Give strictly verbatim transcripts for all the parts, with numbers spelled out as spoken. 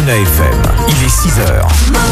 Mona F M, il est six heures.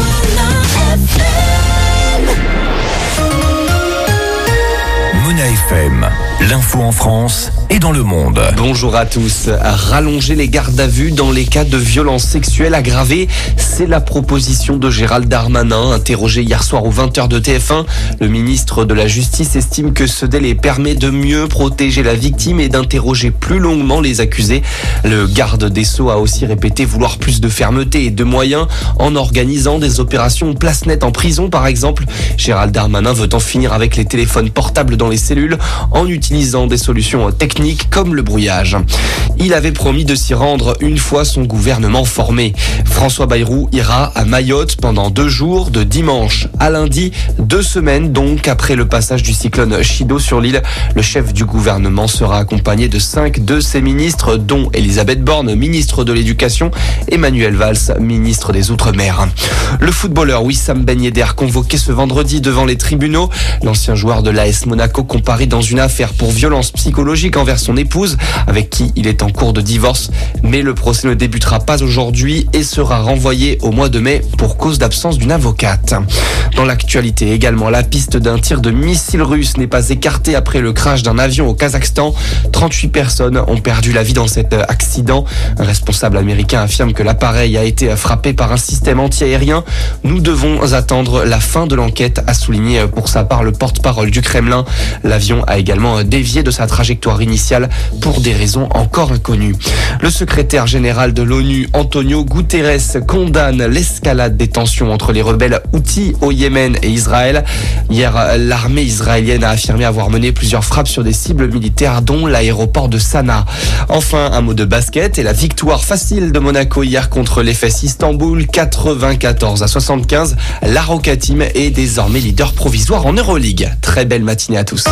Mona F M, l'info en France et dans le monde. Bonjour à tous. Rallonger les gardes à vue dans les cas de violences sexuelles aggravées, c'est la proposition de Gérald Darmanin, interrogé hier soir aux vingt heures de T F un. Le ministre de la Justice estime que ce délai permet de mieux protéger la victime et d'interroger plus longuement les accusés. Le garde des Sceaux a aussi répété vouloir plus de fermeté et de moyens en organisant des opérations place nette en prison par exemple. Gérald Darmanin veut en finir avec les téléphones portables dans les cellules en utilisant des solutions techniques comme le brouillage. Il avait promis de s'y rendre une fois son gouvernement formé. François Bayrou ira à Mayotte pendant deux jours, de dimanche à lundi, deux semaines donc après le passage du cyclone Chido sur l'île. Le chef du gouvernement sera accompagné de cinq de ses ministres, dont Elisabeth Borne, ministre de l'Éducation, et Manuel Valls, ministre des Outre-mer. Le footballeur Wissam Ben Yedder convoqué ce vendredi devant les tribunaux. L'ancien joueur de l'A S Monaco comparé dans une affaire pour violence psychologique envers son épouse, avec qui il est en cours de divorce. Mais le procès ne débutera pas aujourd'hui et sera renvoyé au mois de mai pour cause d'absence d'une avocate. Dans l'actualité également, la piste d'un tir de missile russe n'est pas écartée après le crash d'un avion au Kazakhstan. trente-huit personnes ont perdu la vie dans cet accident. Un responsable américain affirme que l'appareil a été frappé par un système anti-aérien. Nous devons attendre la fin de l'enquête, a souligné pour sa part le porte-parole du Kremlin. L'avion a également dévié de sa trajectoire initiale pour des raisons encore inconnues. Le secrétaire général de l'ONU, Antonio Guterres, condamne l'escalade des tensions entre les rebelles Houthis au Yémen et Israël. Hier, l'armée israélienne a affirmé avoir mené plusieurs frappes sur des cibles militaires, dont l'aéroport de Sanaa. Enfin, un mot de basket et la victoire facile de Monaco hier contre l'E F S Istanbul, quatre-vingt-quatorze à soixante-quinze. La Roca Team est désormais leader provisoire en Euroleague. Très belle matinée à tous.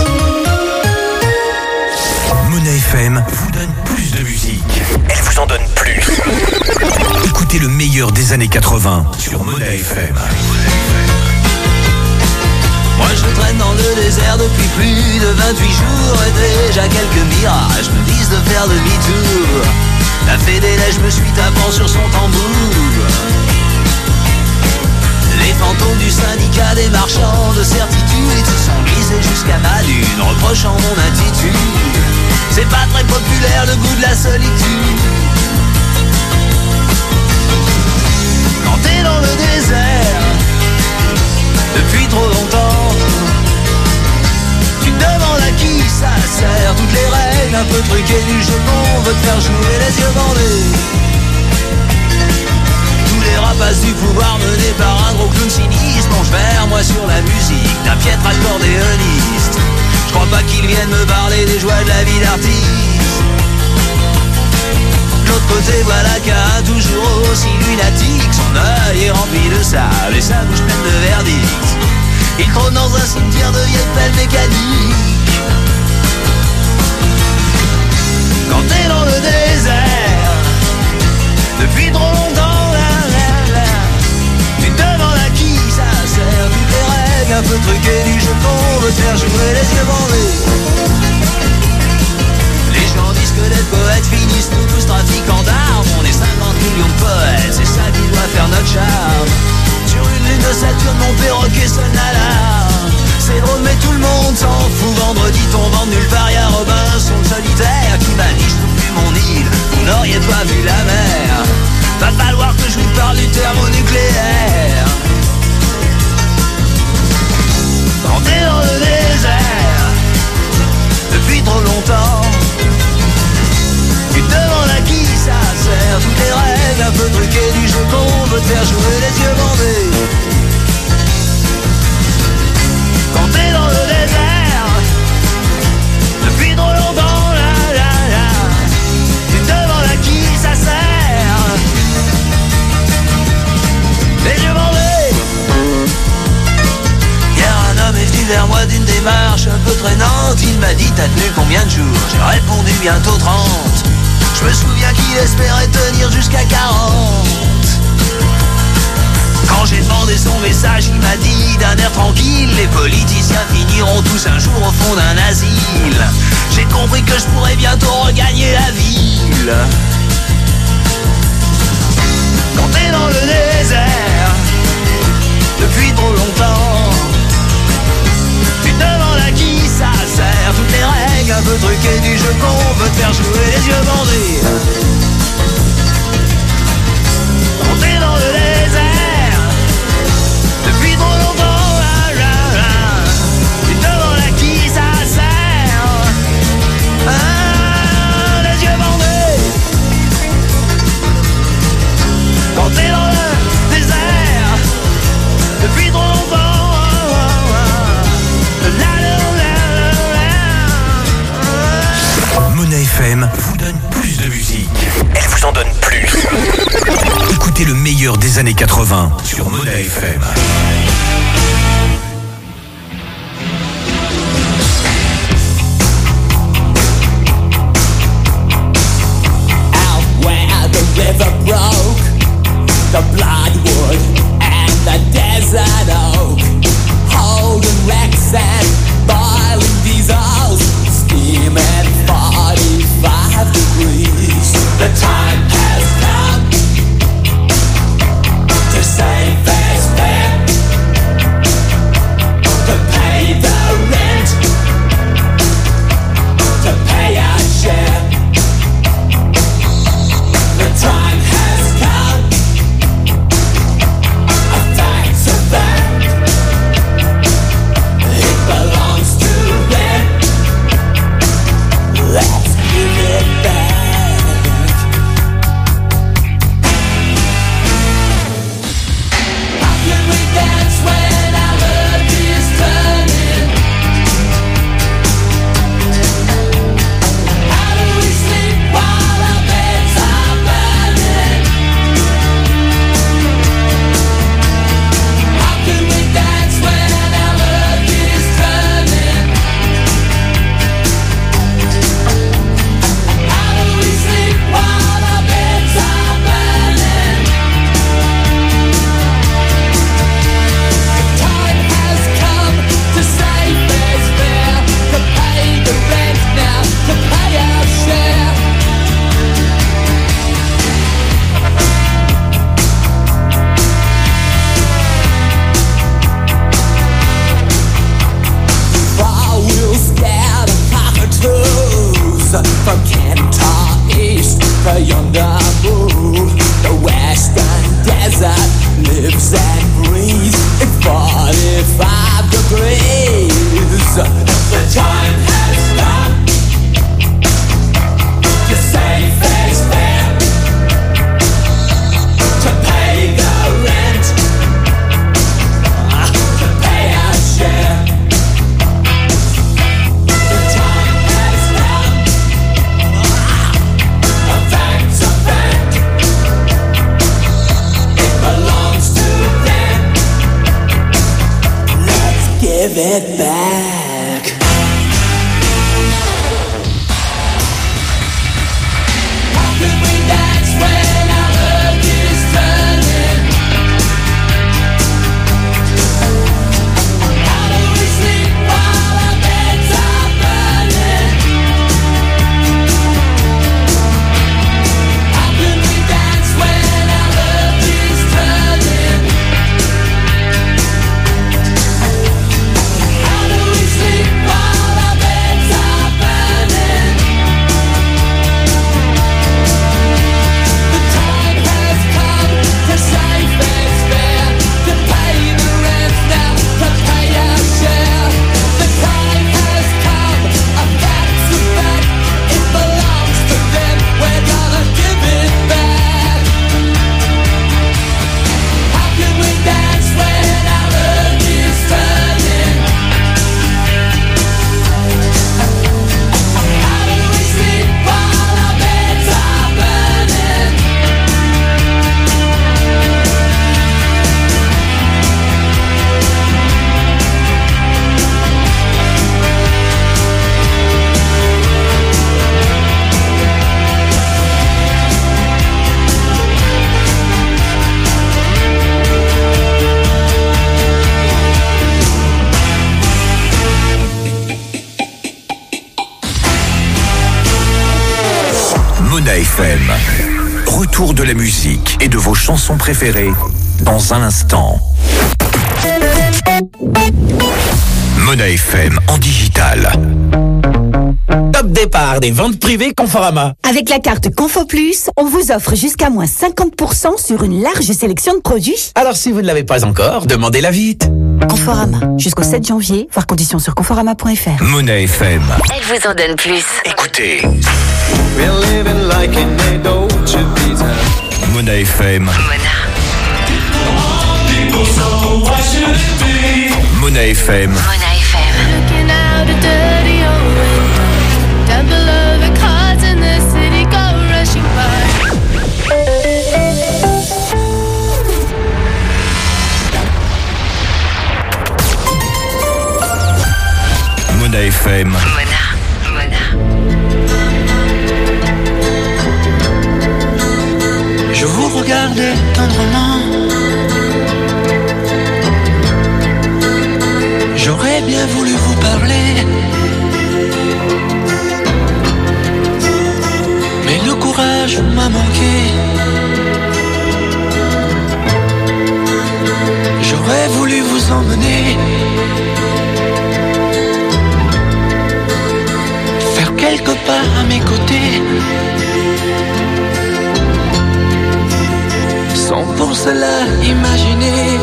Mona F M vous donne plus de musique. Elle vous en donne plus. Écoutez le meilleur des années quatre-vingts sur Mona F M. Moi je traîne dans le désert depuis plus de vingt-huit jours et déjà quelques mirages me disent de faire demi-tour. La fée des neiges me suit tapant sur son tambour. Les fantômes du syndicat des marchands de certitude se sont glissés jusqu'à ma lune, reprochant mon attitude. C'est pas très populaire le goût de la solitude. Quand t'es dans le désert depuis trop longtemps, tu te demandes à qui ça sert. Toutes les règles un peu truquées du jeu qu'on veut te faire jouer les yeux bandés. Tous les rapaces du pouvoir menés par un gros clown sinistre plongent vers moi sur la musique d'un piètre accordéoniste. Je crois pas qu'ils viennent me parler des joies de la vie d'artiste. De l'autre côté, voilà qu'un toujours aussi lunatique, son œil est rempli de sable et sa bouche pleine de verdict. Il trône dans un cimetière de vieilles pelles mécaniques. Quand t'es dans le désert depuis trop longtemps, là, là, là, tu te demandes à qui ça sert. Toutes les règles un peu truquées du jeu qu'on veut te faire jouer les yeux bandés. Les gens disent que les poètes finissent nous tous trafiquants d'armes. On est cinquante millions de poètes, c'est ça qui doit faire notre charme. Sur une lune de Saturne, mon perroquet sonne l'alarme. C'est drôle mais tout le monde s'en fout. Vendredi tombant de nulle part, y'a Robinson le solitaire qui m'a dit je trouve plus mon île. Vous n'auriez pas vu la mer. Va falloir que je vous parle du thermonucléaire. Quand t'es dans le désert depuis trop longtemps, tu te demandes à qui ça sert. Toutes les règles un peu truquées du jeu qu'on veut te faire jouer les yeux bandés. Quand t'es dans le désert depuis trop longtemps, là, là, là, tu te demandes à qui ça sert. Les yeux bandés. Hier un homme est venu vers moi d'une démarche un peu traînante. Il m'a dit t'as tenu combien de jours? J'ai répondu bientôt trente. Je me souviens qu'il espérait tenir jusqu'à quarante. Quand j'ai demandé son message, il m'a dit d'un air tranquille: les politiciens finiront tous un jour au fond d'un asile. J'ai compris que je pourrais bientôt regagner la ville. quand t'es dans le désert depuis trop longtemps. Tu te demandes à qui ça sert, toutes les règles un peu truquées du jeu qu'on veut te faire jouer les yeux bandés. Quand t'es dans le désert depuis trop longtemps, là, là, là, tu te demandes à qui ça sert. Ah, les yeux bandés. Quand t'es dans le désert depuis trop longtemps. Monnaie F M vous donne plus de musique. Elle vous en donne plus. Écoutez le meilleur des années quatre-vingts sur Monnaie F M. Out where the river broke, the bloodwood and the desert oak, holding wrecks and boiling diesels, steaming forty-five degrees. The time has come to save this man, to pay the rent, to pay our share. The time has come, a fact's a fact. It belongs to them. Let's give it back. How can we dance when our love is turning? How do we sleep while our beds are burning? How can we dance when our love is turning? How do we sleep while our beds are burning? The time has come to save this fare, to pay the rent now, to pay our share. Four wheels scared of cockatoos, from Kentar East to yonder move. The western desert lives and breathes in forty-five degrees. The time has come to save this fare, to pay the rent, to pay our share. The time has come, a fact's a fact. It belongs to them. Let's give it back. How can we dance when our love is turning? How do we sleep while our beds are burning? How can we dance when our love is turning? How do we sleep while our beds are burning? The time has come to save this fare, to pay the rent now, to pay our share. The time has come, a fact's a fact. It belongs to them. We're gonna give it back. How can we dance when our love is turning? How do we sleep while our beds are burning? Monnaie F M. retour de la musique et de vos chansons préférées dans un instant. Mona F M en digital. Top départ des ventes privées Conforama. Avec la carte Confo Plus, on vous offre jusqu'à moins cinquante pour cent sur une large sélection de produits. Alors si vous ne l'avez pas encore, demandez-la vite. Conforama, jusqu'au sept janvier, voir conditions sur conforama point f r. Mona F M. Elle vous en donne plus. Écoutez. We're living like in a Dolce Vita. Mona F M. Mona. Mona F M. Mona F M. Looking out a dirty old window. Down below the cars in the city go rushing by. Mona F M. Mona. Mona. Je vous regardais tendrement. J'aurais bien voulu vous parler, mais le courage m'a manqué. J'aurais voulu vous emmener, faire quelques pas à mes côtés, sans pour cela imaginer.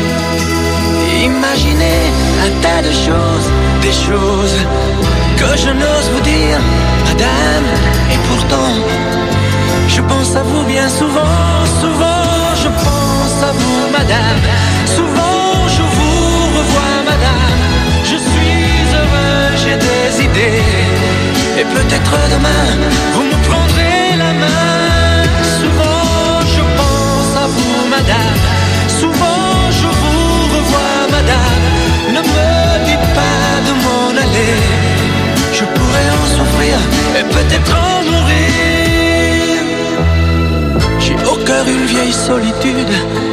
Imaginez un tas de choses, des choses que je n'ose vous dire, madame. Et pourtant, je pense à vous bien souvent, souvent je pense à vous, madame. Souvent je vous revois, madame. Je suis heureux, j'ai des idées. Et peut-être demain, vous me prendrez la main. Souvent je pense à vous, madame. Souvent je vous revois, madame. Ne me dites pas de m'en aller. Je pourrais en souffrir et peut-être en mourir. J'ai au cœur une vieille solitude.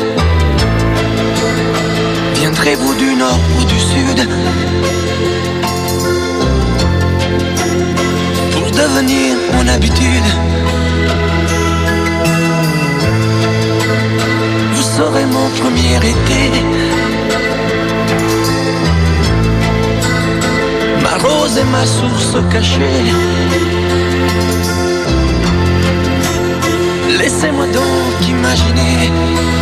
Viendrez-vous du nord ou du sud pour devenir mon habitude? Vous serez mon premier été, ma rose et ma source cachée. Laissez-moi donc imaginer,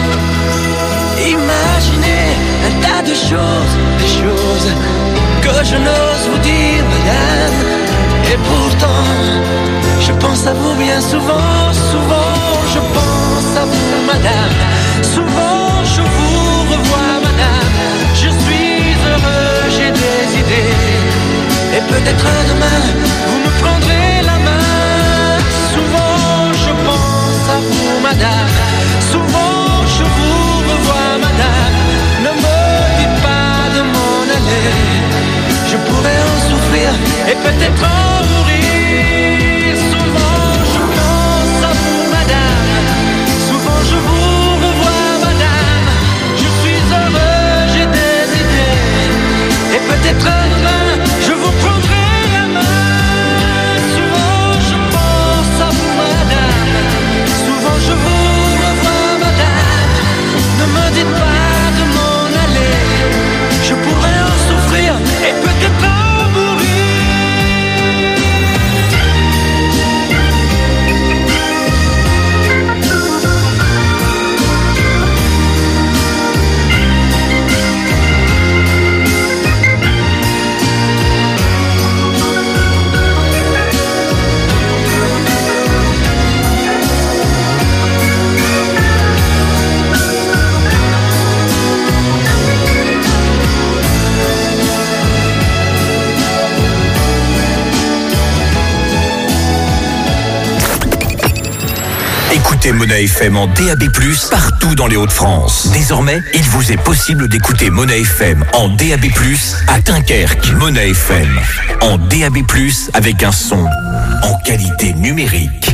imaginer un tas de choses, des choses que je n'ose vous dire, madame. Et pourtant, je pense à vous bien souvent, souvent je pense à vous, madame. Souvent je vous revois, madame. Je suis heureux, j'ai des idées. Et peut-être demain, vous me prendrez la main. Souvent je pense à vous, madame. Souvent je vous revois, madame. Ne me dites pas de m'en aller. Je pourrais en souffrir et peut-être en mourir. Souvent je pense à vous, madame. Souvent je vous revois, madame. Je suis heureux, j'ai des idées. Et peut-être demain, je vous prendrai la main. Souvent je pense à vous, madame. Souvent je vous revois, madame. Ne me dites pas de m'en aller. Je pourrais en souffrir et peut-être en mourir. Écoutez Mona F M en D A B plus, partout dans les Hauts-de-France. Désormais, il vous est possible d'écouter Mona F M en D A B plus à Dunkerque. Mona F M en D A B plus avec un son en qualité numérique.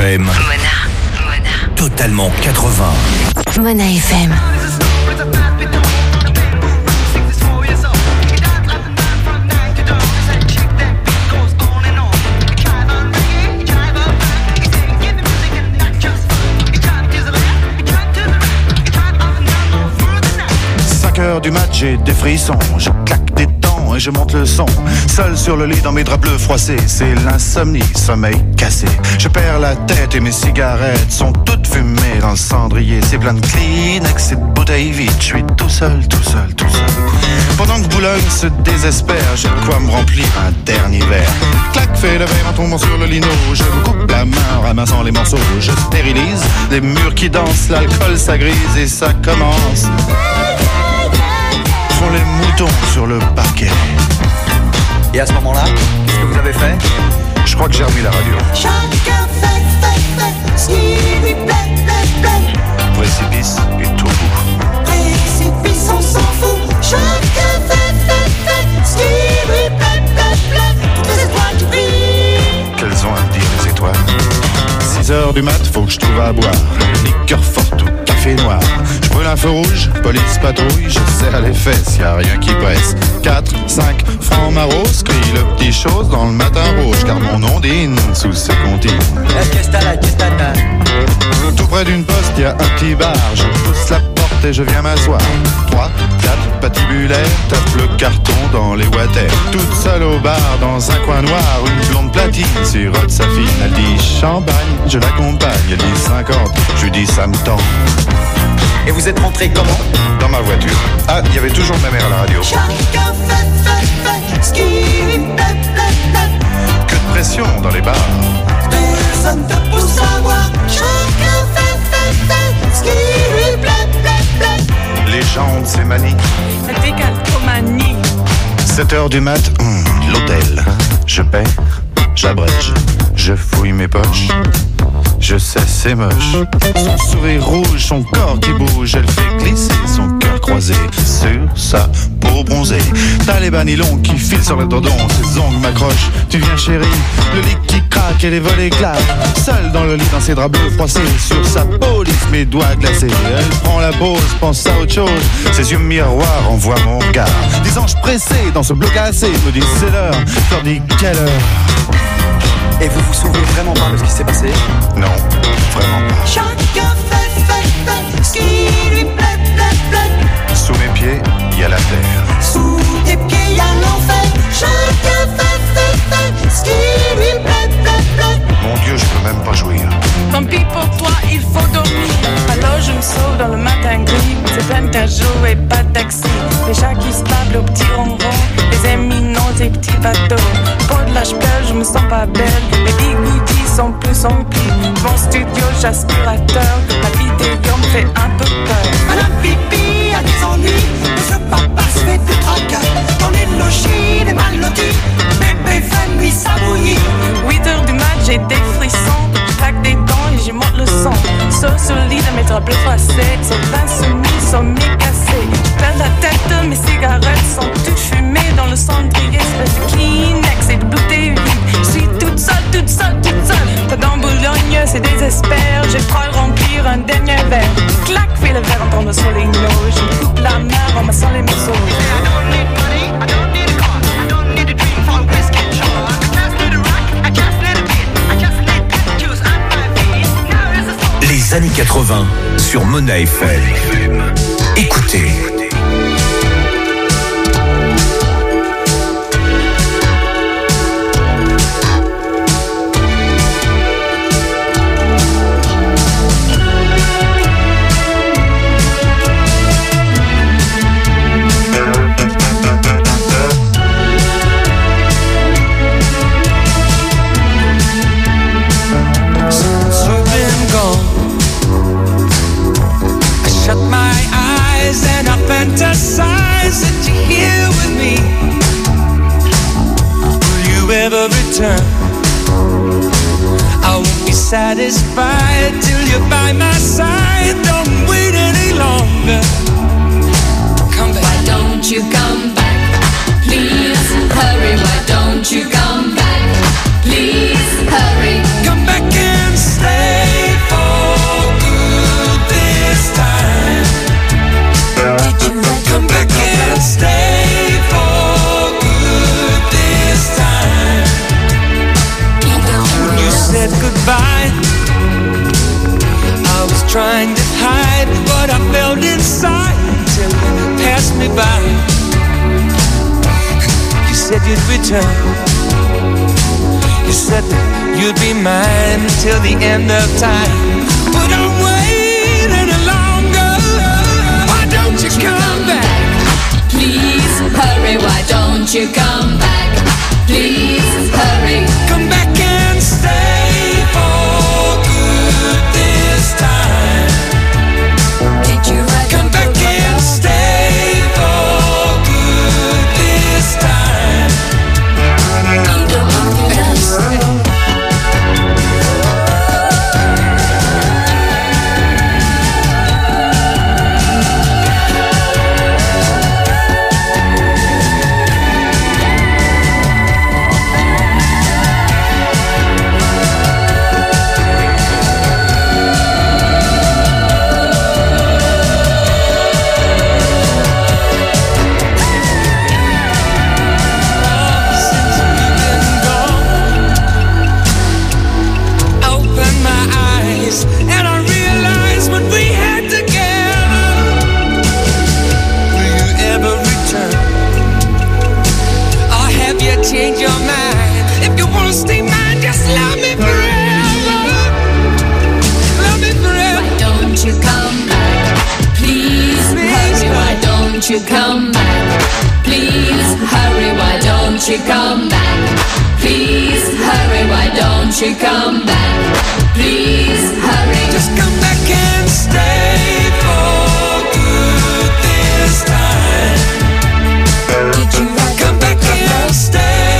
M. Mona. Mona. Totalement quatre-vingts. Mona F M. cinq heures du match, j'ai des frissons. Je claque des dents et je monte le son. Seul sur le lit dans mes draps bleus froissés, c'est l'insomnie, sommeil cassé. Je perds la tête et mes cigarettes sont toutes fumées dans le cendrier. C'est plein de Kleenex et de bouteilles vides. Je suis tout seul, tout seul, tout seul. Pendant que Boulogne se désespère, j'ai de quoi me remplir un dernier verre. Clac, fait le verre en tombant sur le lino. Je me coupe la main en ramassant les morceaux. Je stérilise les murs qui dansent, l'alcool ça grise et ça commence. Font les moutons sur le parquet. Et à ce moment-là, qu'est-ce que vous avez fait? Je crois que j'ai remis la radio. Chacun fait, fait, fait ce qui lui plaît, plaît, plaît. Précipice et tout bout. Précipice, on s'en fout. Chacun fait, fait, fait ce qui lui plaît, plaît, plaît. Toutes les étoiles qui brillent. Qu'elles ont à me dire les étoiles. six heures du mat, faut que je trouve à boire. Liqueur forte ou café noir. Je brûle un feu rouge, police patrouille. Je serre les fesses, y a rien qui presse. quatre, cinq, francs maros. Crie le petit chose dans le matin rouge. Car mon ondine sous ce comptine. Tout près d'une poste, y a un petit bar. Je pousse la porte et je viens m'asseoir. trois, quatre, patibulaire. Tape le carton dans les water. Toute seule au bar, dans un coin noir. Une blonde platine sirote sa fine. Elle dit champagne, je l'accompagne. Elle dit cinquante, je lui dis ça me tend. Et vous êtes rentré comment? Dans ma voiture. Ah, il y avait toujours ma mère à la radio. Chacun fait, fait, fait ce qui lui plaît, plaît, plaît. Que de pression dans les bars. Personne te pousse à voir. Chacun fait, fait, fait ce qui lui plaît, plaît, plaît. Les gens de ces manies. La décalcomanie. sept heures du mat, hum, l'hôtel. Je paie, j'abrège, je fouille mes poches. Je sais, c'est moche. Son sourire rouge, son corps qui bouge. Elle fait glisser son cœur croisé sur sa peau bronzée. T'as les bas nylons qui filent sur le tendon. Ses ongles m'accrochent, tu viens chérie. Le lit qui craque et les volets claquent. Seule dans le lit, dans ses draps bleus froissés. Sur sa peau lisse, mes doigts glacés. Elle prend la pause, pense à autre chose. Ses yeux miroirs envoient mon regard. Des anges pressés dans ce bleu glacé me disent c'est l'heure. Je leur dis quelle heure. Et vous vous souvenez vraiment pas de ce qui s'est passé? Non, vraiment pas. Chacun fait, fait, fait ce qui lui plaît, plaît, plaît. Sous mes pieds, il y a la terre. Sous tes pieds, il y a l'enfer. Chacun fait, fait, fait ce qui lui plaît, plaît, plaît. Mon Dieu, je peux même pas jouir. Tant pis pour toi, il faut dormir. Alors je me sauve dans le matin gris. C'est plein de jours et pas de taxi. Les chats qui se tablent au petit ronron. Les éminents et petits bateaux. Pour de l'âge-pelle, je me sens pas belle. Les bigoudis sont plus remplis. Mon studio, j'aspirateur. La vidéo me fait un peu peur. Madame Pipi a des ennuis. Ce papa se fait du tracas. Dans les logis, les mal lotis. Bébé fait nuit, ça bouillit. huit heures du mat, j'ai des frissons. Je claque des dents et j'y monte le son. Sauf sur le lit de mes draps bleus froissés. Sont insoumis, sont mécassés. Je perds la tête, mes cigarettes sont toutes fumées dans le cendrier. Espèce de Kleenex et de bouteilles vides. Je suis toute seule, toute seule, toute seule. Dans Boulogne, c'est désespère. J'ai crois remplir un dernier verre. Clac, fais le verre en tombant sur les noix. Je me coupe la main en massant les morceaux. Les années quatre-vingts sur Mona F M. Écoutez. fantasize that you're here with me. Will you ever return? I won't be satisfied till you're by my side. Don't wait any longer. Come back. Why don't you come back? Please hurry. Why don't you come back? Please hurry. Come back and stay. you'd return. You said that you'd be mine till the end of time. But I'm waiting any longer. Why don't you come back? Please hurry, why don't you come back? Please hurry. Come back and stay for good this time. Did you write Come back and stay for good this time. Ego of your love? Change your mind. If you wanna stay mine, just love me forever. Love me forever. Why don't you come back? Please hurry, why don't you come back? Please hurry, why don't you come back? Please hurry, why don't you come back? Please hurry. Just come back and stay for good this time. Did you write Come back and stay.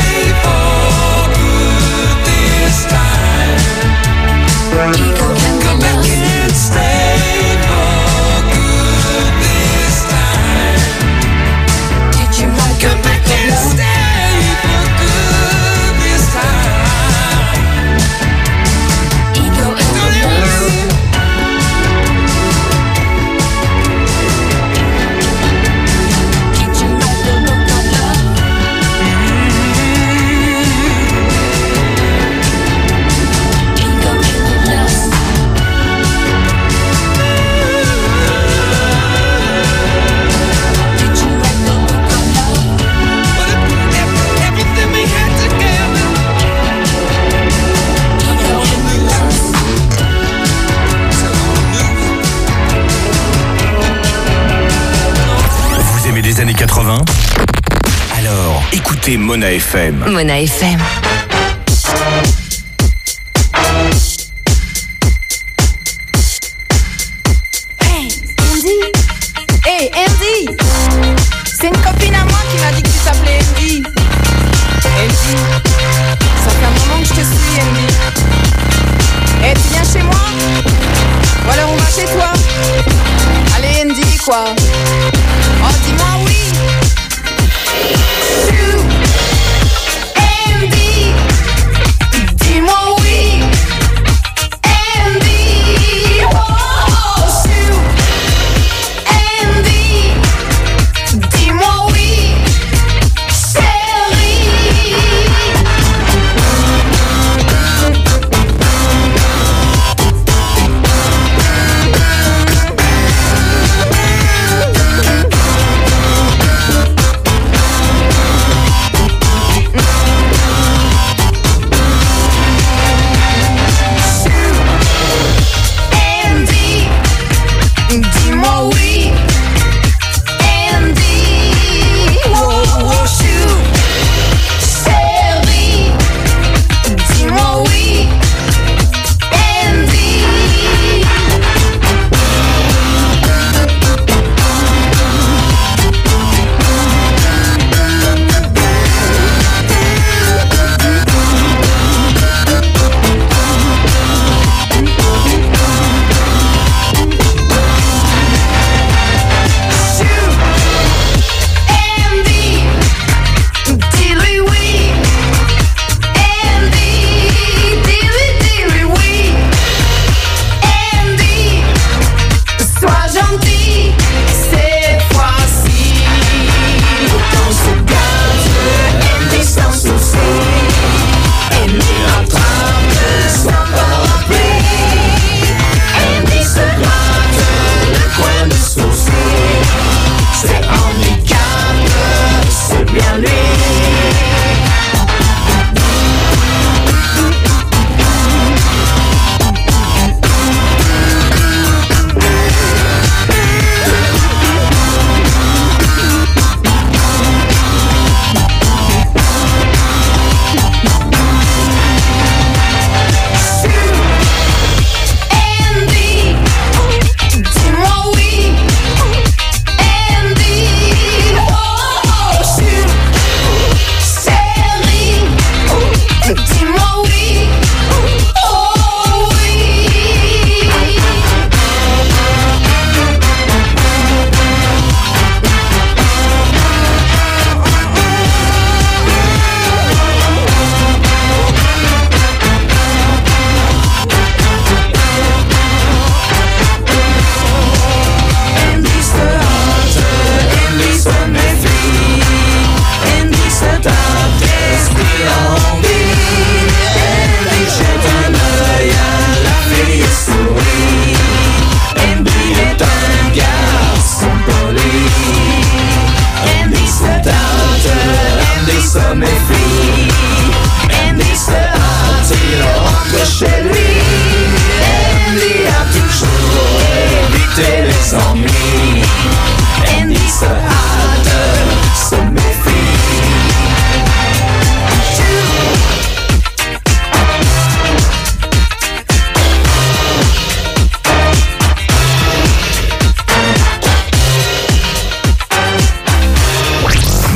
Come back and stay for good this time. Did you write Come back and stay for good this time. Ego of your love? Did you write the book of love? Ego of your love? Did you write the book of love? Everything we had together. Ego of your love? Vous aimez les années quatre-vingts? Alors, écoutez Mona F M. Mona F M. Hey, Andy! Hey, Andy! C'est une copine à moi qui m'a dit que tu t'appelais Andy. Andy, ça fait un moment que je te suis, Andy. Hey, tu viens chez moi? Ou alors on va chez toi? Allez, Andy, quoi? Oh, dis-moi oui! Andy! Dis-moi oui! Andy! Oh, shoot! Andy! Dis-moi oui! Chérie!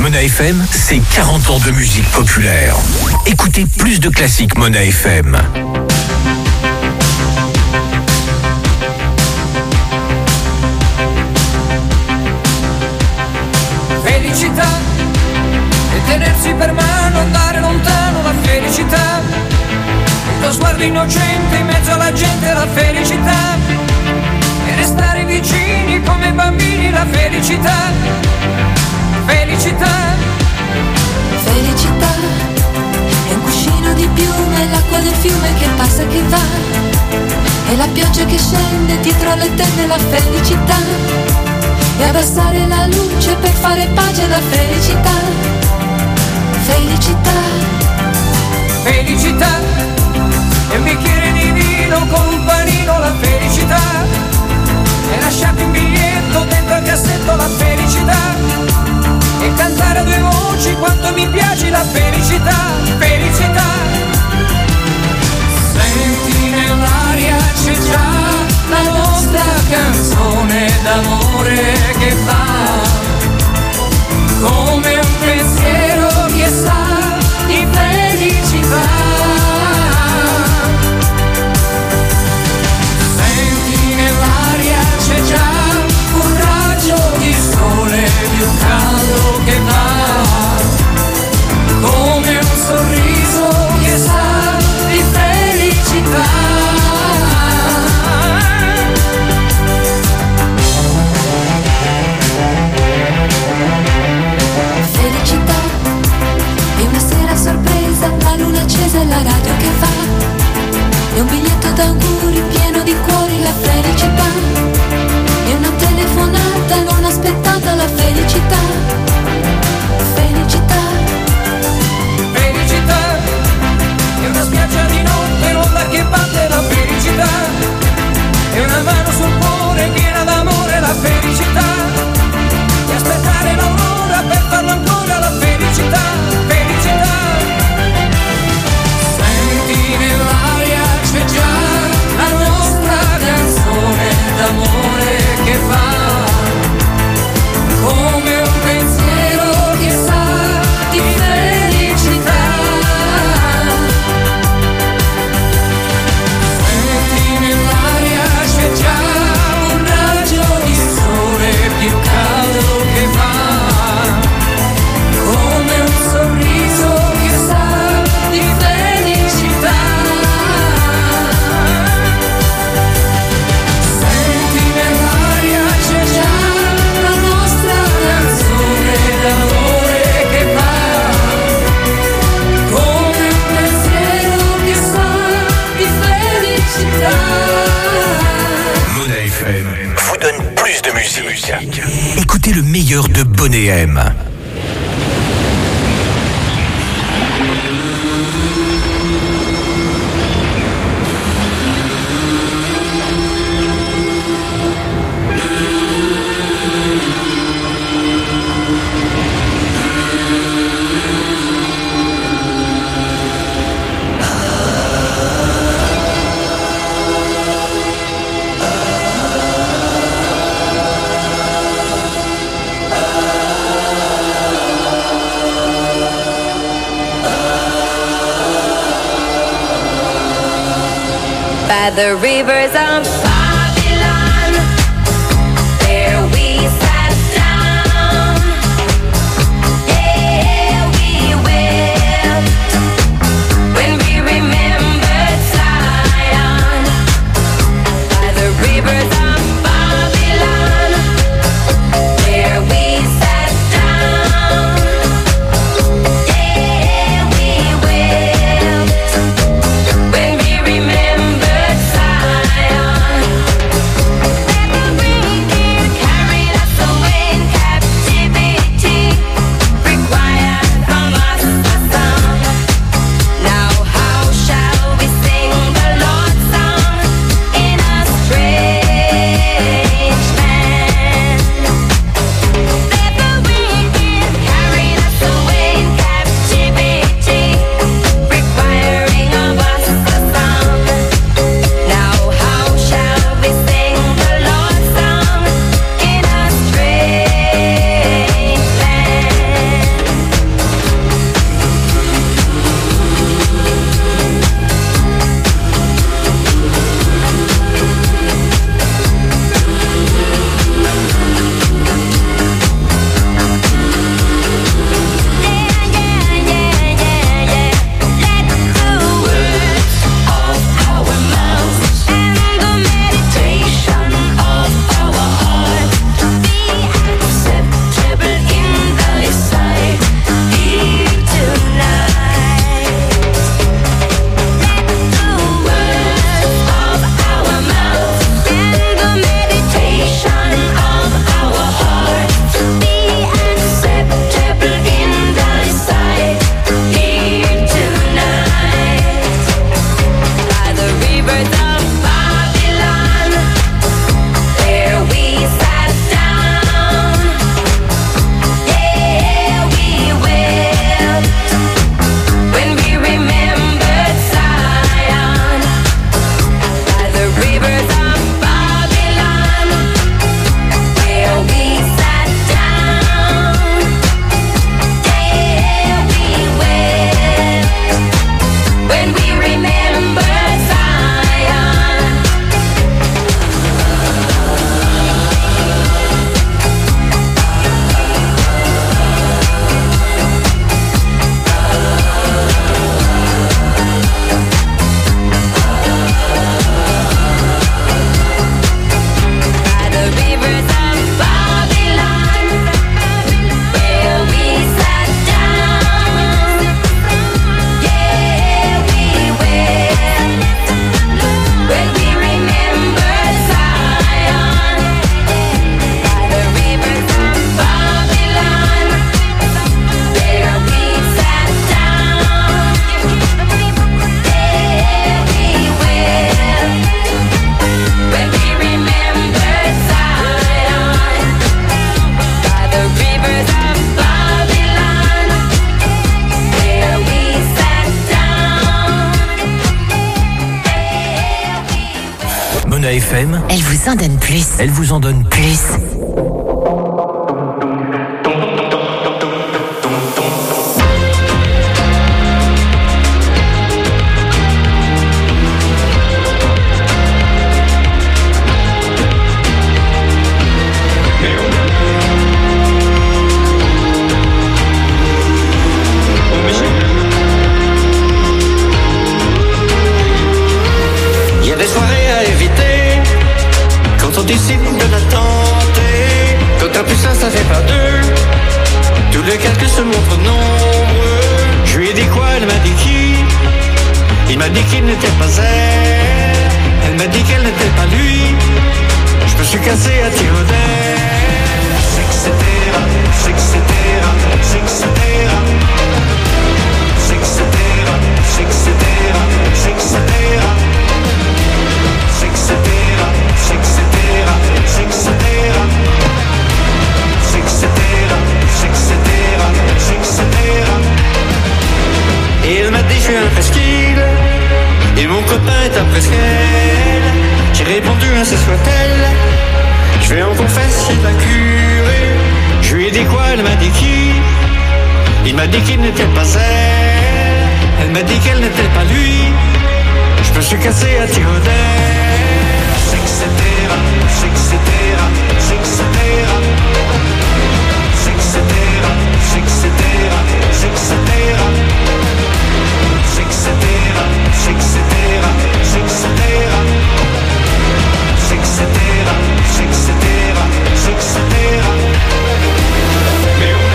Mona F M, c'est quarante ans de musique populaire. Écoutez plus de classiques Mona F M. Felicità e tenersi per mano, andare lontano, la felicità. Il tuo sguardo innocente in mezzo alla gente, la felicità. E restare vicini come bambini, la felicità. Felicità. Felicità è un cuscino di piume, l'acqua del fiume che passa e che va. E la pioggia che scende dietro le tende, la felicità. E abbassare la luce per fare pace, la felicità. Felicità. Felicità. E un bicchiere di vino con un panino, la felicità. E lasciarti un biglietto dentro al cassetto, la felicità. E cantare a due voci quanto mi piace, la felicità. Felicità. Senti nell'aria c'è già la nostra canzone d'amore che va come un pensiero che sa di felicità. Senti nell'aria c'è già un raggio di sole più caldo che va come un sorriso che sa di felicità. Felicità è una sera sorpresa, la luna accesa e la radio che fa. È un biglietto d'auguri pieno di cuori, la felicità. È una telefonata non aspettata, la felicità. Felicità. Felicità. È una spiaggia di notte, l'onda che batte, la felicità. È una mano sul cuore piena d'amore, la felicità. E aspettare l'aurora per farlo ancora, la felicità. Felicità. Senti nell'aria c'è già la nostra canzone d'amore che va come un pensiero che sa di felicità. Senti nell'aria c'è già un raggio di sole più caldo che va come un sorriso che sa di felicità. Senti nell'aria c'è già la nostra canzone d'amore che va come un pensiero che sa di felicità. Mona F M vous donne plus de musique. Écoutez le meilleur de Bonnet M. By the rivers of Babylon, there we sat down. Yeah, we wept when we remembered Zion. By the rivers of Babylon, there we sat down. Yeah, we wept when we remembered Zion. Mona F M, Elle vous en donne plus. elle vous en donne plus. Il y a des soirées à éviter quand on décide de la tenter. Quand un plus un, ça fait pas deux. Tous les calculs se montrent nombreux. Je lui ai dit quoi, elle m'a dit qui. Il m'a dit qu'il n'était pas elle. Elle m'a dit qu'elle n'était pas lui. Je me suis cassé à tire d'air. C'est que c'était rap, c'est que c'était rap, c'est que c'était rap. C'est que c'était rap, c'est que c'était rap, c'est que c'était rap. C'est que c'était rap, c'est que c'était rap, c'est que c'était rap. C'est que c'était rap, c'est que c'était rap, c'est que c'était rap. Et elle m'a dit je suis un presqu'île et mon copain est un presqu'elle. J'ai répondu ainsi soit-elle. Je vais en confesser la curée. Je lui ai dit quoi, elle m'a dit qui. Il m'a dit qu'il n'était pas elle. Elle m'a dit qu'elle n'était pas lui. Je me suis cassé à tire d'air. C'est que c'était rap, c'est que c'était rap, c'est que c'était rap. C'est que c'était rap, c'est que c'était rap, c'est que c'était rap. C'est que c'était rap, c'est que c'était rap, c'est que c'était rap. C'est que c'était rap, c'est que c'était rap, c'est que c'était rap. Mais oh.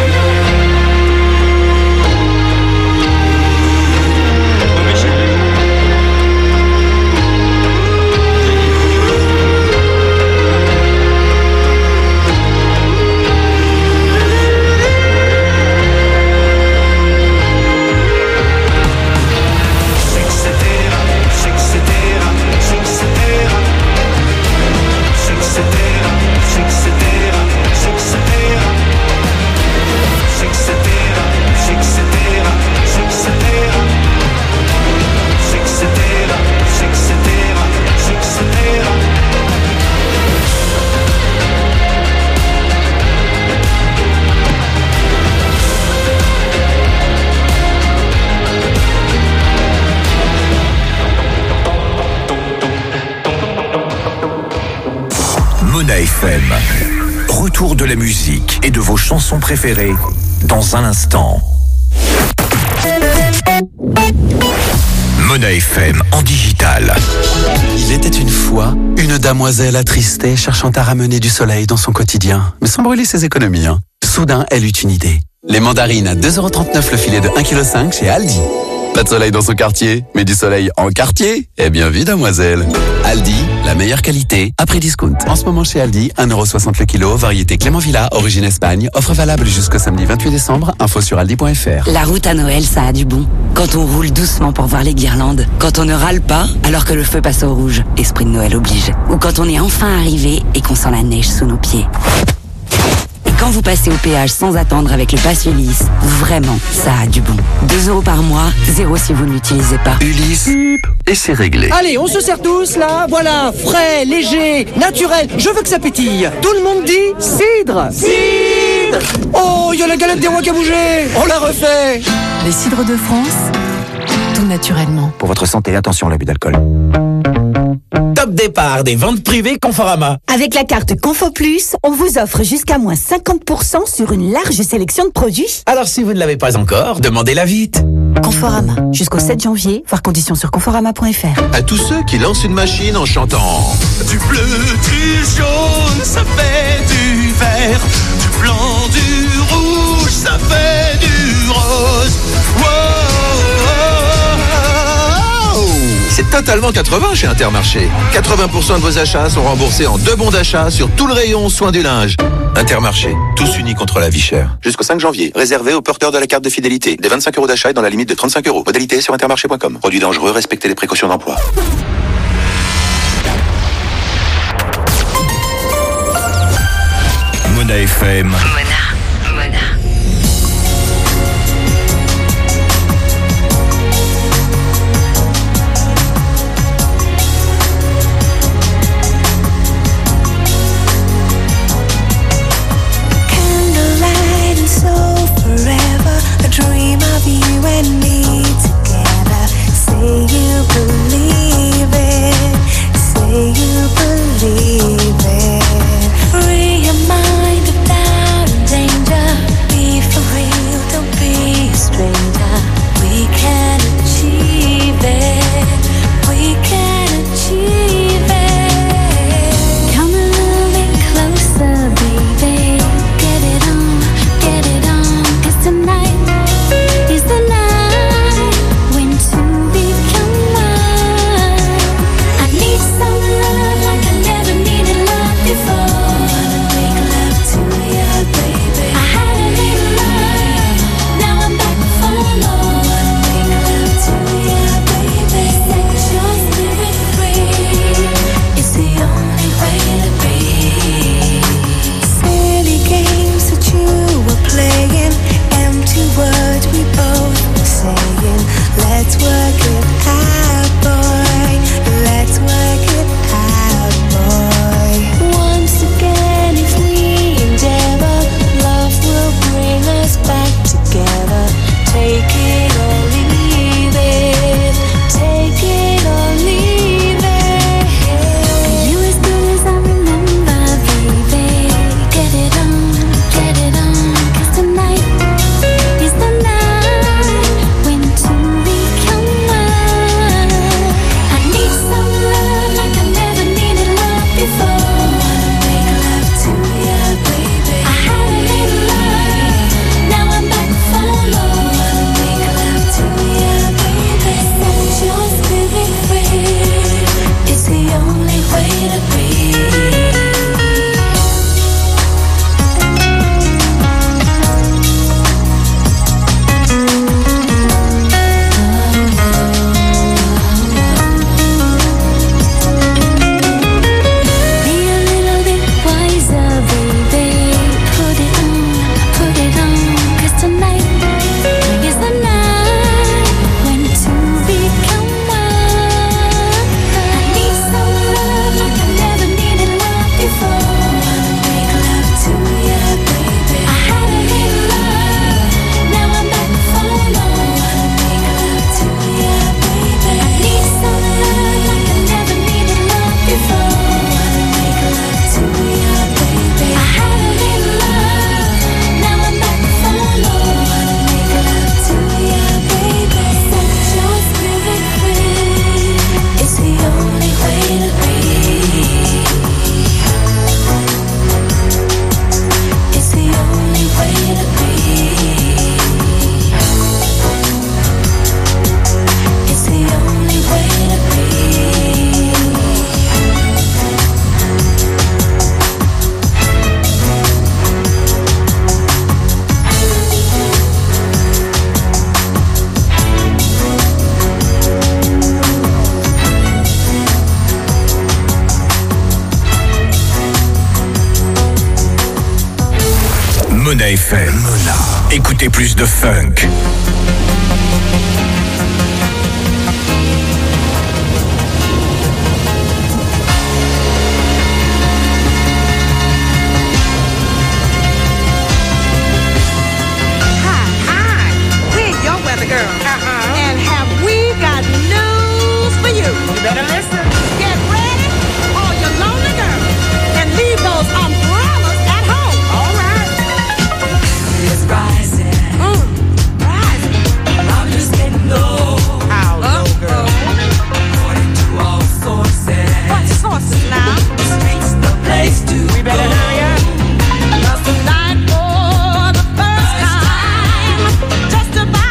Mona F M. Retour de la musique et de vos chansons préférées dans un instant. Mona F M en digital. Il était une fois une damoiselle attristée cherchant à ramener du soleil dans son quotidien, mais sans brûler ses économies. Hein. Soudain, elle eut une idée. Les mandarines à deux euros trente-neuf le filet de un virgule cinq kilos chez Aldi. Pas de soleil dans son quartier, mais du soleil en quartier. Eh bien vu, damoiselle. Aldi, la meilleure qualité, à prix discount. En ce moment chez Aldi, un euro soixante le kilo, variété Clément Villa, origine Espagne. Offre valable jusqu'au samedi vingt-huit décembre. Info sur aldi point f r. La route à Noël, ça a du bon. Quand on roule doucement pour voir les guirlandes. Quand on ne râle pas, alors que le feu passe au rouge. Esprit de Noël oblige. Ou quand on est enfin arrivé et qu'on sent la neige sous nos pieds. Quand vous passez au péage sans attendre avec le pass Ulysse, vraiment, ça a du bon. deux euros par mois, zéro si vous ne l'utilisez pas. Ulysse, et c'est réglé. Allez, on se sert tous, là. Voilà, frais, léger, naturel. Je veux que ça pétille. Tout le monde dit cidre. Cidre. Oh, il y a la galette des rois qui a bougé. On la refait. Les cidres de France, tout naturellement. Pour votre santé, attention à l'abus d'alcool. Top départ des ventes privées Conforama. Avec la carte Confo Plus, on vous offre jusqu'à moins cinquante pour cent sur une large sélection de produits. Alors si vous ne l'avez pas encore, demandez-la vite. Conforama, jusqu'au sept janvier, voir conditions sur conforama point f r. À tous ceux qui lancent une machine en chantant du bleu, du jaune, ça fait du vert, du blanc, du rouge, ça fait du rose. Wow. C'est totalement quatre-vingts chez Intermarché. quatre-vingts pour cent de vos achats sont remboursés en deux bons d'achat sur tout le rayon soins du linge. Intermarché, tous unis contre la vie chère. Jusqu'au cinq janvier, réservé aux porteurs de la carte de fidélité. Des vingt-cinq euros d'achat et dans la limite de trente-cinq euros. Modalité sur intermarché point com. Produit dangereux, respectez les précautions d'emploi. Mona F M. Mona. Mona. Mona F M. Mona. Écoutez plus de funk. Girl. Uh-huh. And have we got news for you? You better listen. Get ready, all you lonely girls, and leave those umbrellas at home. All right. It's rising. Mm. Rising. I'm just getting low. How low, girl? According to all sources. What sources now? The streets, the place to We better go. hurry up. Cause tonight for the first time, just about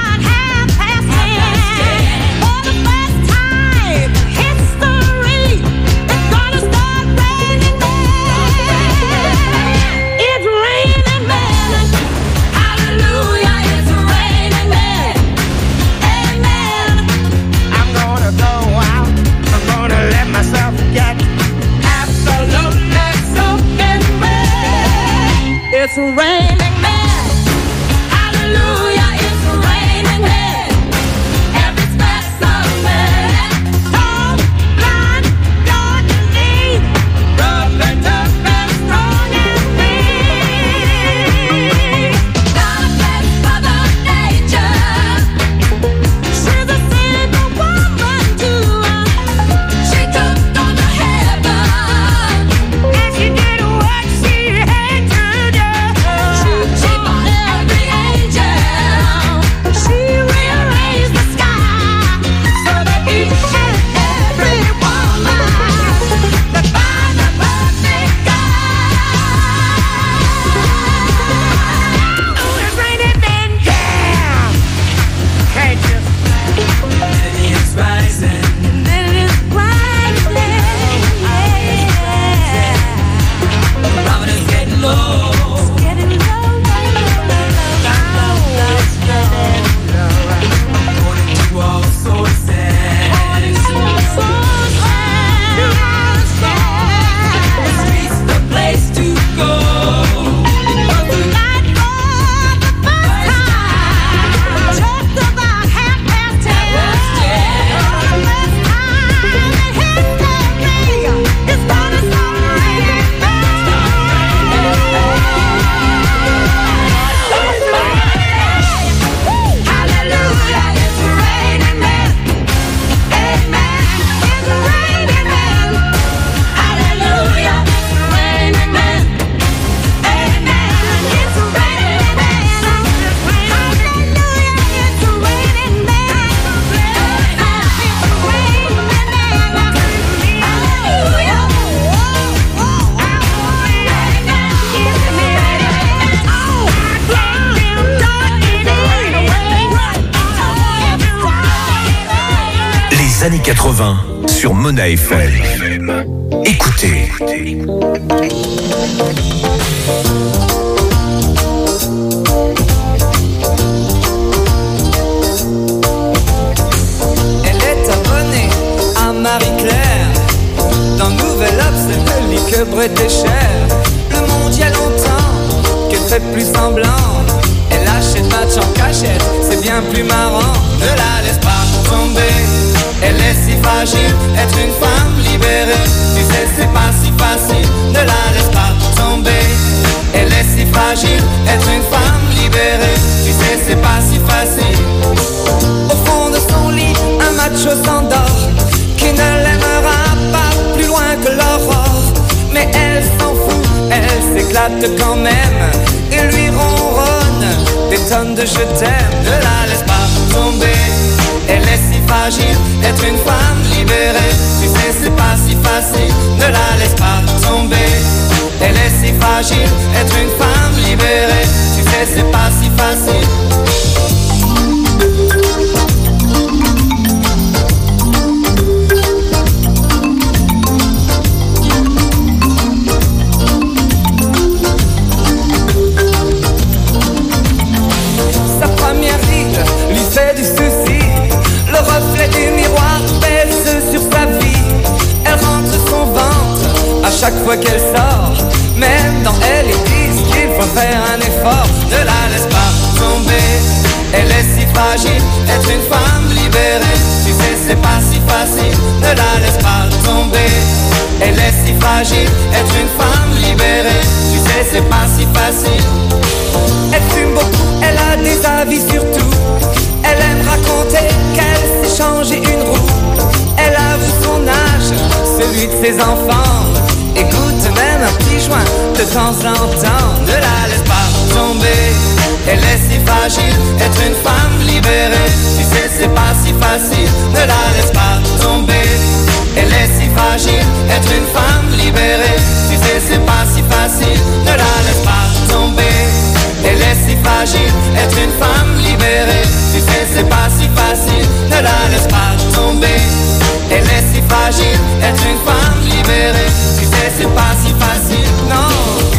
it's raining men. Hallelujah, it's raining men. Every specimen. Tall, blind, dark and lean. Rough and tough and strong and mean. Darkness, Mother Nature. She's a single woman too. She took on the heaven. And she did what she had to do. She fought every angel. She rearranged the sky so that each and every woman could find the perfect guy. Oh, it's raining men, yeah. Can't you? It's rising. Then it's rising, yeah. Robin is getting low. Getting low, low, low, low, According to all sources. The streets, the place to go. Tonight for the first time, just about half past ten. For the first time in history, it's gonna start raining Hallelujah, it's raining men. Amen, it's raining men. Hallelujah, it's raining men. Amen, it's raining men. Hallelujah, it's raining men. Les années quatre-vingts sur Mona F M. Écoutez. Elle est abonnée à Marie-Claire. Dans Nouvel Obs, elle ne lit que Bret et Cher. Le monde y a longtemps qu'elle fait plus semblant. Elle achète match en cachette, c'est bien plus marrant. Ne la laisse pas tomber, elle est si fragile. Être une femme libérée, tu sais c'est pas si facile. Ne la laisse pas tomber, elle est si fragile. Être une femme libérée, tu sais c'est pas si facile. Au fond de son lit, un macho s'endort, qui ne l'aimera pas plus loin que l'aurore. Mais elle s'en fout, elle s'éclate quand même. Et lui ronronne des tonnes de je t'aime. Ne la laisse pas tomber, elle est si fragile. Être une femme libérée, tu sais c'est pas si facile. Ne la laisse pas tomber, elle est si fragile. Être une femme libérée, tu sais c'est pas si facile. chaque fois qu'elle sort. Même dans elle, ils disent qu'il faut faire un effort. tomber. Elle est si fragile, être une femme libérée. Tu sais, c'est pas si facile, ne la laisse pas tomber. Elle est si fragile, être une femme libérée. Tu sais, c'est pas si facile. Elle fume beaucoup, elle a des avis sur tout. Elle aime raconter qu'elle s'est changé une roue. Elle avoue son âge, celui de ses enfants. Écoute même un petit joint de temps en temps. Ne la laisse pas tomber. Elle est si fragile, être une femme libérée. Tu sais, c'est pas si facile, ne la laisse pas tomber. Elle est si fragile, être une femme libérée. Tu sais, c'est pas si facile, ne la laisse pas tomber. Elle est si fragile, être une femme libérée. Tu sais, c'est pas si facile, ne la laisse pas tomber. Elle est si fragile, être une femme libérée. Tu sais, c'est pas si facile, non.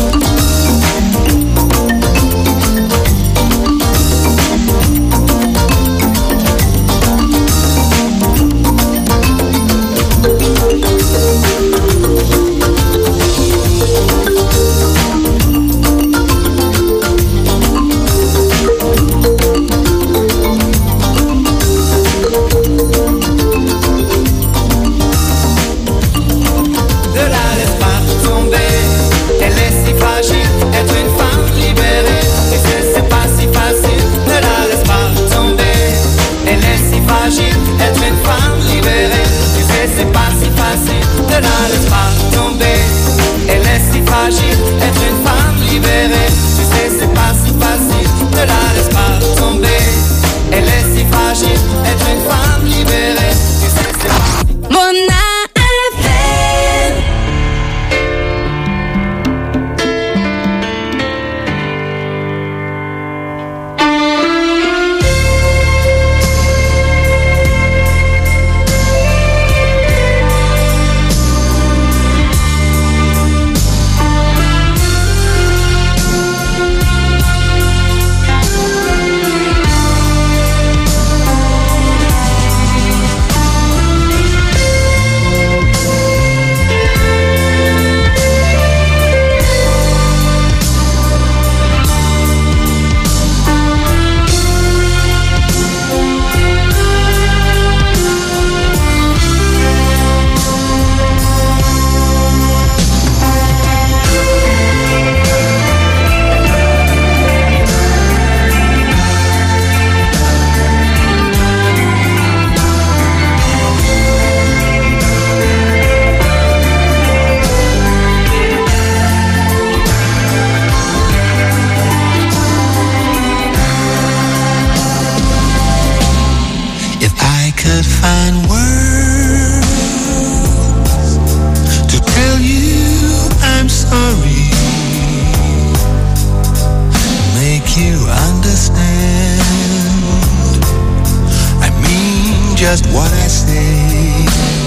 just what I say.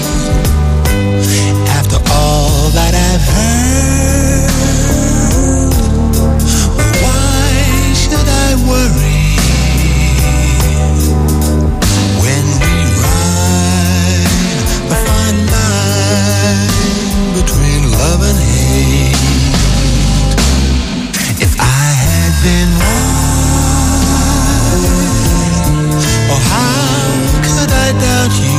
After all that I've heard, why should I worry when we ride a fine line between love and hate? If I had been right, oh how could I doubt you?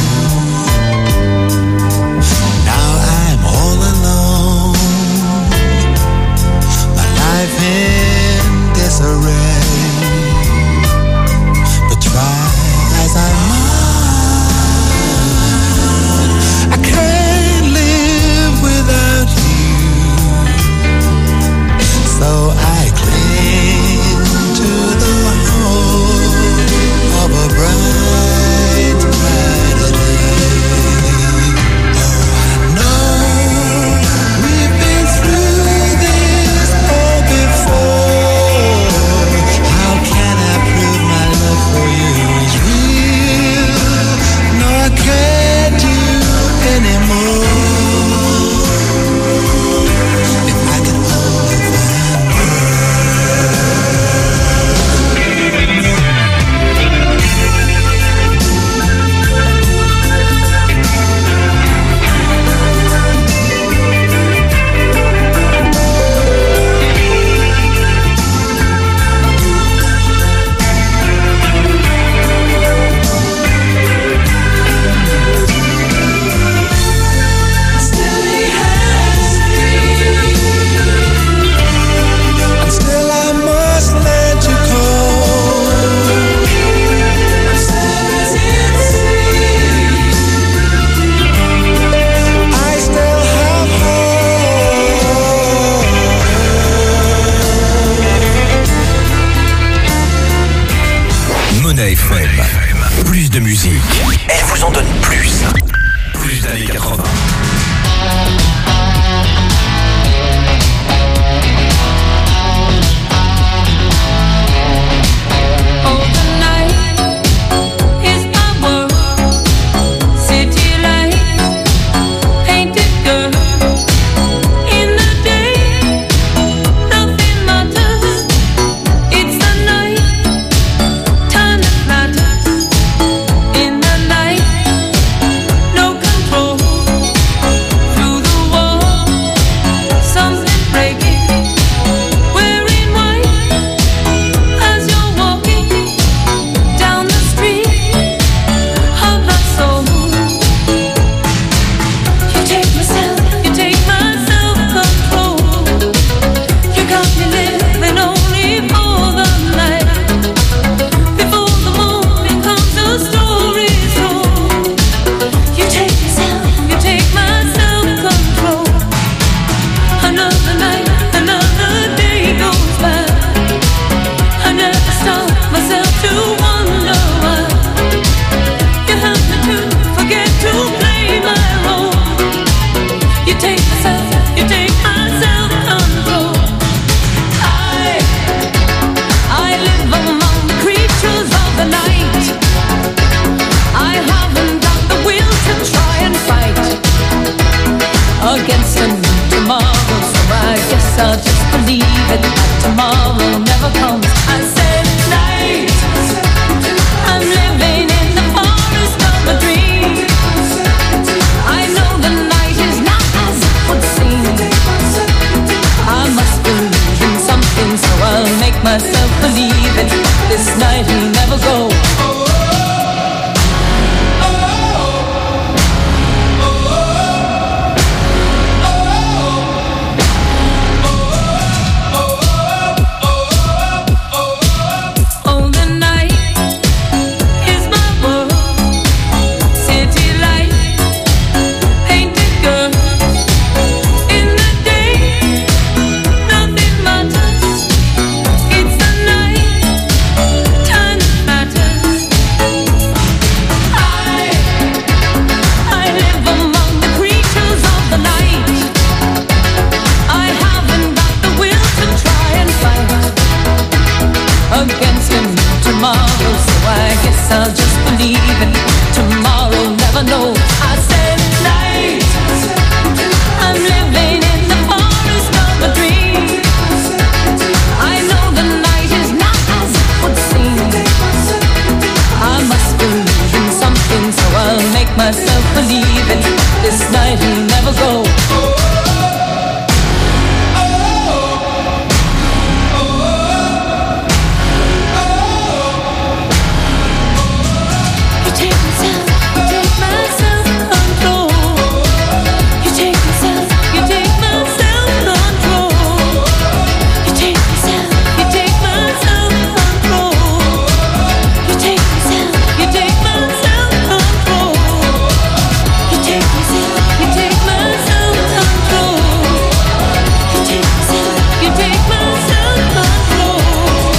Now I'm all alone, my life in disarray. But try as I might, I can't live without you. So I cling Monnaie F M. Plus de musique. Elle vous en donne plus. Plus d'années quatre-vingts. Against him tomorrow, so I guess I'll just believe in tomorrow.